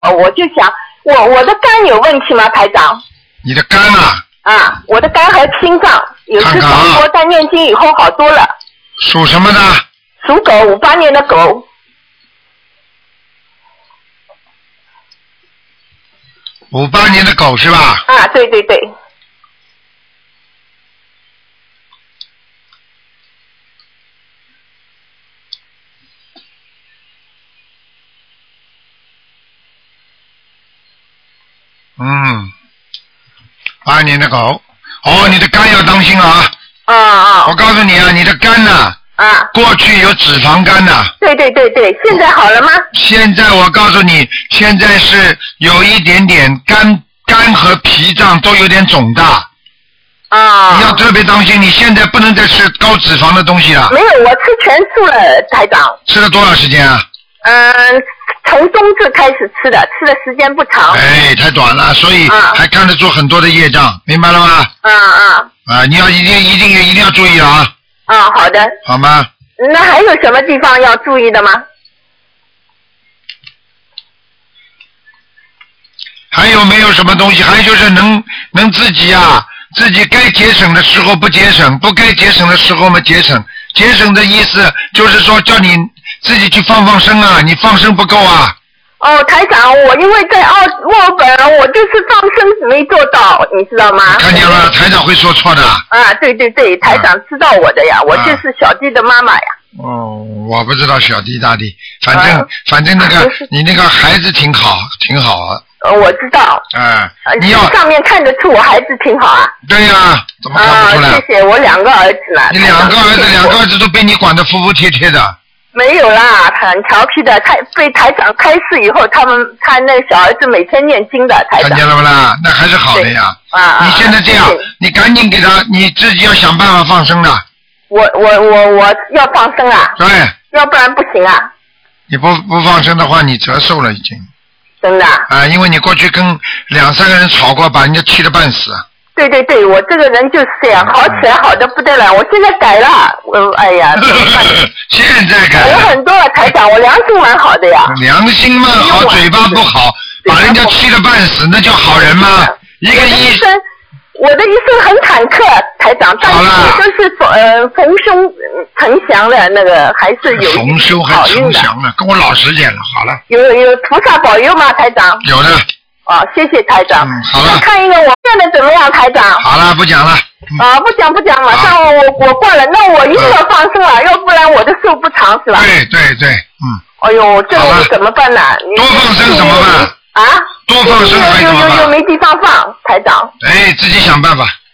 我就想，我的肝有问题吗，台长？ 你的肝啊？ 啊，我的肝和心脏有次传播，但念经以后好多了。 属什么的？ 属狗，58年的狗。 58年的狗是吧？ 啊，对对对。 82年的狗。哦，你的肝要当心啊！我告诉你啊，你的肝呐，过去有脂肪肝呐。 对对对对，现在好了吗？ 现在我告诉你，现在是有一点点肝和脾脏都有点肿大。你要特别当心，你现在不能再吃高脂肪的东西了。 没有，我吃全素了，台长。 吃了多少时间啊？ 从冬至开始吃的，吃的时间不长。 哎，太短了，所以还看得出很多的业障，明白了吗？你要一定要注意了啊。 好的。 好吗？ 那还有什么地方要注意的吗？ 还有没有什么东西？还有就是能自己该节省的时候不节省，不该节省的时候嘛节省。节省的意思就是说叫你自己去放生啊，你放生不够啊。 台长，我因为在墨尔本，我就是放生没做到，你知道吗？ 看见了，台长会说错的。 对对对，台长知道我的呀，我就是小弟的妈妈呀。 我不知道小弟大弟，反正那个你那个孩子挺好啊。我知道。 你要上面看得出我孩子挺好啊。 对呀，怎么看不出来？ 谢谢，我2个儿子呢。 你2个儿子都被你管得服服帖帖的。 没有啦，很调皮的，被台长开示以后，他那小儿子每天念经的，台长。 看见了不啦？那还是好的呀。你现在这样，你赶紧给他，你自己要想办法放生的。 我要放生啊。 对。 要不然不行啊。 你不放生的话，你折寿了已经。 真的。 因为你过去跟2、3个人吵过，把人家气得半死。 对对对，我这个人就是这样，好起来好的不得了，我现在改了，哎呀，怎么办？ 现在改了。 我很多了，台长，我良心蛮好的呀。 良心蛮好，嘴巴不好，把人家气得半死，那叫好人吗？一个医生。 我的一生很坎坷，台长，但是我就是逢凶成祥的那个，还是有逢凶还成祥了，跟我老实点了，好了。 有菩萨保佑吗，台长？ 有的。 谢谢台长。 好了。 看一个我变得怎么样，台长？ 好了，不讲了。 不讲，马上我挂了，那我一定要放生了，要不然我的寿不长，是吧？ 对。 哎呦，这我怎么办呢？ 多放生怎么办？ 多放生还怎么办？ 又没地方放，台长。 自己想办法。